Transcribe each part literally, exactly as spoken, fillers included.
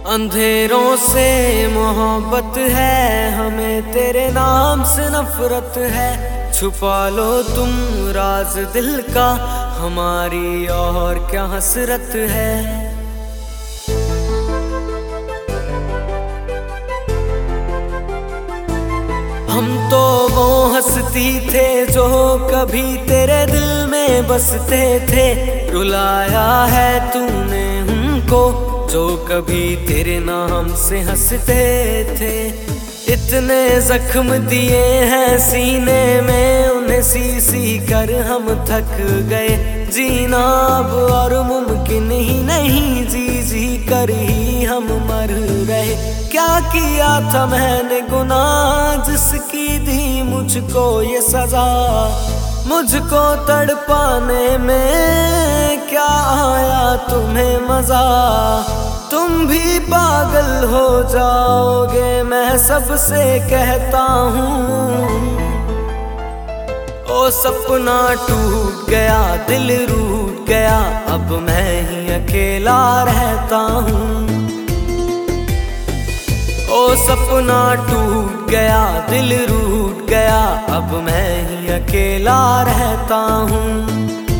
अंधेरों से मोहब्बत है, हमें तेरे नाम से नफरत है। छुपा लो तुम राज दिल का, हमारी और क्या हसरत है। हम तो वो हंसती थे जो कभी तेरे दिल में बसते थे। रुलाया है तूने हमको जो कभी तेरे नाम से हंसते थे। इतने जख्म दिए हैं सीने में, उन्हें सी सी कर हम थक गए। जीना अब और मुमकिन ही नहीं, जी जी कर ही हम मर रहे। क्या किया था मैंने गुनाह जिसकी दी मुझको ये सजा। मुझको तड़पाने में क्या आया तुम्हें मजा। तुम भी पागल हो जाओगे मैं सबसे कहता हूँ। ओ सपना टूट गया दिल रूठ गया, अब मैं ही अकेला रहता हूँ। ओ सपना टूट गया दिल रूठ गया, अब मैं ही अकेला रहता हूँ।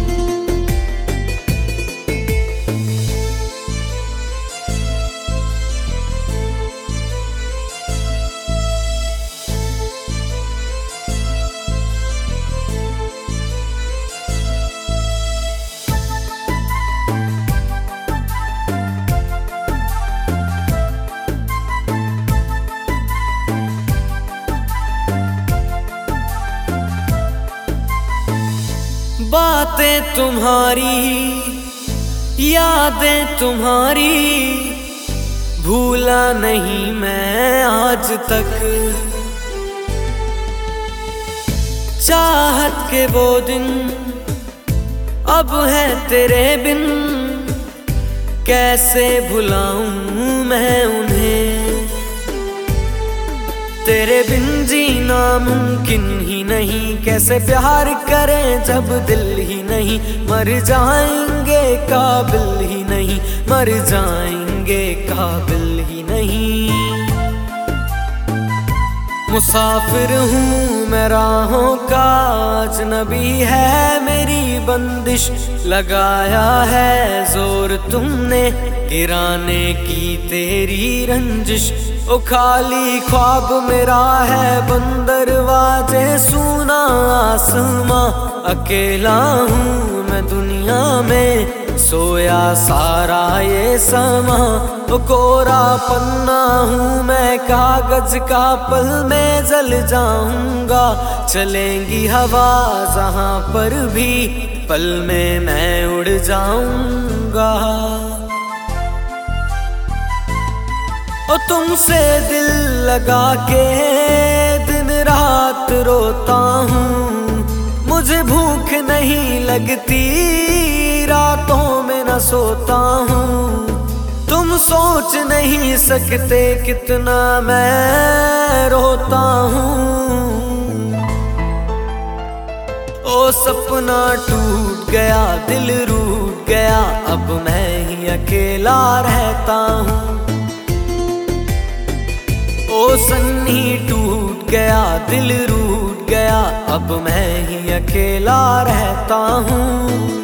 बातें तुम्हारी यादें तुम्हारी भूला नहीं मैं आज तक। चाहत के वो दिन अब है तेरे बिन, कैसे भुलाऊं मैं उन्हें। तेरे बिन जीना मुमकिन ही नहीं, कैसे प्यार करें जब दिल ही नहीं। मर जाएंगे काबिल ही नहीं, मर जाएंगे काबिल ही नहीं। मुसाफिर हूँ मैं राहों का, अजनबी है मेरी बंदिश। लगाया है जोर तुमने गिराने की तेरी रंजिश। ओ खाली ख्वाब मेरा है बंदरवाजे सूना आसमां। अकेला हूँ मैं दुनिया में सोया सारा ये समा। ओ कोरा पन्ना हूँ मैं कागज का, पल में जल जाऊंगा। चलेंगी हवा जहाँ पर भी, पल में मैं उड़ जाऊंगा। ओ तुमसे दिल लगा के दिन रात रोता हूँ। मुझे भूख नहीं लगती रातों में न सोता हूँ। तुम सोच नहीं सकते कितना मैं रोता हूँ। ओ सपना टूट गया दिल रूठ गया, अब मैं ही अकेला रहता हूँ। ओ सन्नी टूट गया दिल रूठ गया, अब मैं ही अकेला रहता हूँ।